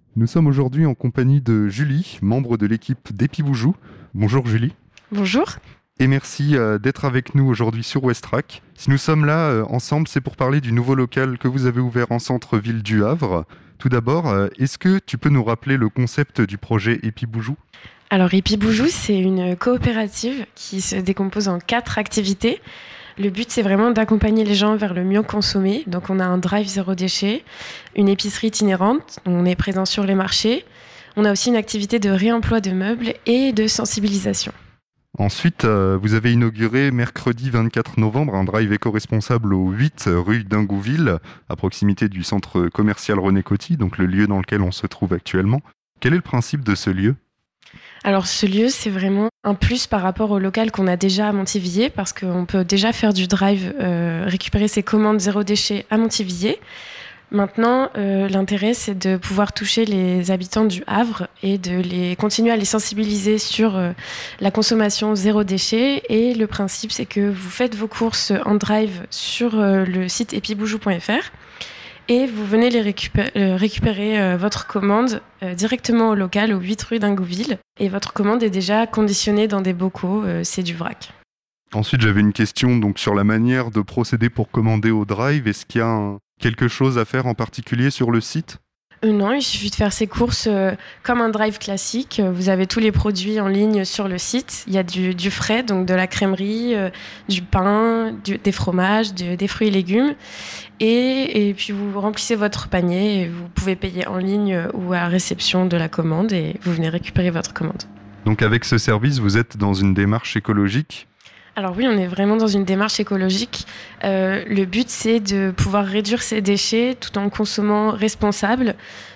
Nous sommes aujourd'hui en compagnie de Julie, membre de l'équipe d'Epiboujou. Bonjour Julie. Bonjour. Et merci d'être avec nous aujourd'hui sur Westrack. Si nous sommes là ensemble, c'est pour parler du nouveau local que vous avez ouvert en centre-ville du Havre. Tout d'abord, est-ce que tu peux nous rappeler le concept du projet Epiboujou ? Alors Epiboujou, c'est une coopérative qui se décompose en 4 activités. Le but, c'est vraiment d'accompagner les gens vers le mieux consommer. Donc on a un drive zéro déchet, une épicerie itinérante, on est présent sur les marchés. On a aussi une activité de réemploi de meubles et de sensibilisation. Ensuite, vous avez inauguré mercredi 24 novembre un drive éco-responsable au 8 rue d'Ingouville, à proximité du centre commercial René Coty, donc le lieu dans lequel on se trouve actuellement. Quel est le principe de ce lieu ? Alors ce lieu, c'est vraiment un plus par rapport au local qu'on a déjà à Montivilliers, parce qu'on peut déjà faire du drive, récupérer ses commandes zéro déchet à Montivilliers. Maintenant, l'intérêt, c'est de pouvoir toucher les habitants du Havre et de continuer à les sensibiliser sur la consommation zéro déchet. Et le principe, c'est que vous faites vos courses en drive sur le site epiboujou.fr et vous venez récupérer votre commande directement au local, au 8 rue d'Ingouville. Et votre commande est déjà conditionnée dans des bocaux, c'est du vrac. Ensuite, j'avais une question donc, sur la manière de procéder pour commander au drive. Est-ce qu'il y a quelque chose à faire en particulier sur le site ? Non, il suffit de faire ses courses comme un drive classique. Vous avez tous les produits en ligne sur le site. Il y a du frais, donc de la crèmerie, du pain, des fromages, des fruits et légumes. Et puis vous remplissez votre panier et vous pouvez payer en ligne ou à réception de la commande et vous venez récupérer votre commande. Donc avec ce service, vous êtes dans une démarche écologique ? Alors oui, on est vraiment dans une démarche écologique. Le but, c'est de pouvoir réduire ses déchets tout en consommant responsable,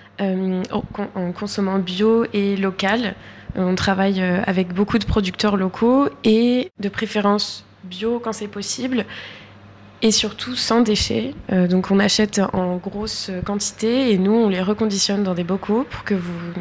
en consommant bio et local. On travaille avec beaucoup de producteurs locaux et de préférence bio quand c'est possible et surtout sans déchets. Donc on achète en grosse quantité et nous, on les reconditionne dans des bocaux pour que vous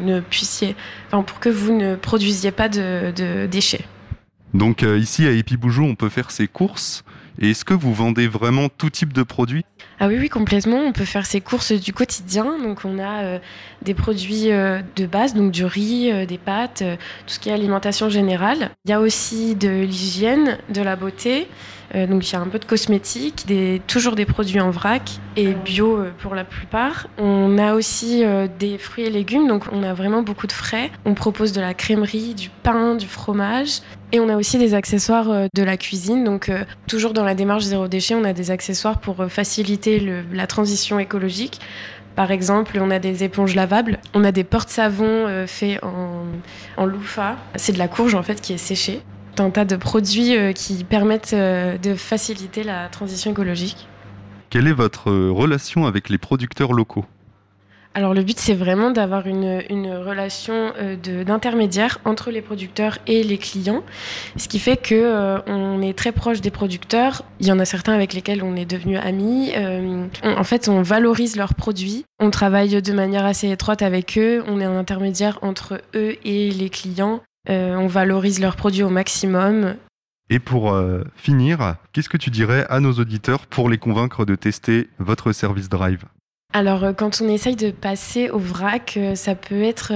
ne produisiez pas de déchets. Donc ici à Epiboujou, on peut faire ses courses. Et est-ce que vous vendez vraiment tout type de produits ? Ah oui, complètement. On peut faire ses courses du quotidien. Donc on a des produits de base, donc du riz, des pâtes, tout ce qui est alimentation générale. Il y a aussi de l'hygiène, de la beauté. Donc il y a un peu de cosmétiques, toujours des produits en vrac et bio pour la plupart. On a aussi des fruits et légumes, donc on a vraiment beaucoup de frais. On propose de la crèmerie, du pain, du fromage. Et on a aussi des accessoires de la cuisine. Donc toujours dans la démarche zéro déchet, on a des accessoires pour faciliter la transition écologique. Par exemple, on a des éponges lavables. On a des porte-savons faits en loofah. C'est de la courge en fait qui est séchée. Un tas de produits qui permettent de faciliter la transition écologique. Quelle est votre relation avec les producteurs locaux ? Alors le but, c'est vraiment d'avoir une relation d'intermédiaire entre les producteurs et les clients, ce qui fait qu'on est très proche des producteurs. Il y en a certains avec lesquels on est devenus amis. En fait, on valorise leurs produits. On travaille de manière assez étroite avec eux. On est un intermédiaire entre eux et les clients. On valorise leurs produits au maximum. Et pour finir, qu'est-ce que tu dirais à nos auditeurs pour les convaincre de tester votre service drive ? Alors, quand on essaye de passer au vrac, ça peut être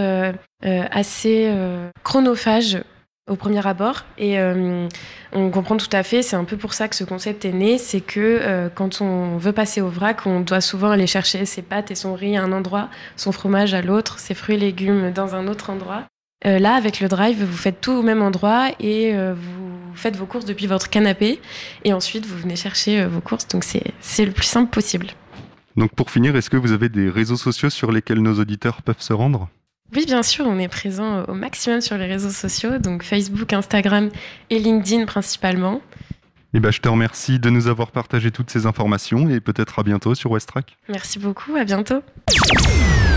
assez chronophage au premier abord. Et on comprend tout à fait, c'est un peu pour ça que ce concept est né, c'est que quand on veut passer au vrac, on doit souvent aller chercher ses pâtes et son riz à un endroit, son fromage à l'autre, ses fruits et légumes dans un autre endroit. Là, avec le drive, vous faites tout au même endroit et vous faites vos courses depuis votre canapé. Et ensuite, vous venez chercher vos courses. Donc, c'est le plus simple possible. Donc, pour finir, est-ce que vous avez des réseaux sociaux sur lesquels nos auditeurs peuvent se rendre ? Oui, bien sûr, on est présent au maximum sur les réseaux sociaux. Donc, Facebook, Instagram et LinkedIn principalement. Eh ben, je te remercie de nous avoir partagé toutes ces informations et peut-être à bientôt sur Westrack. Merci beaucoup, à bientôt.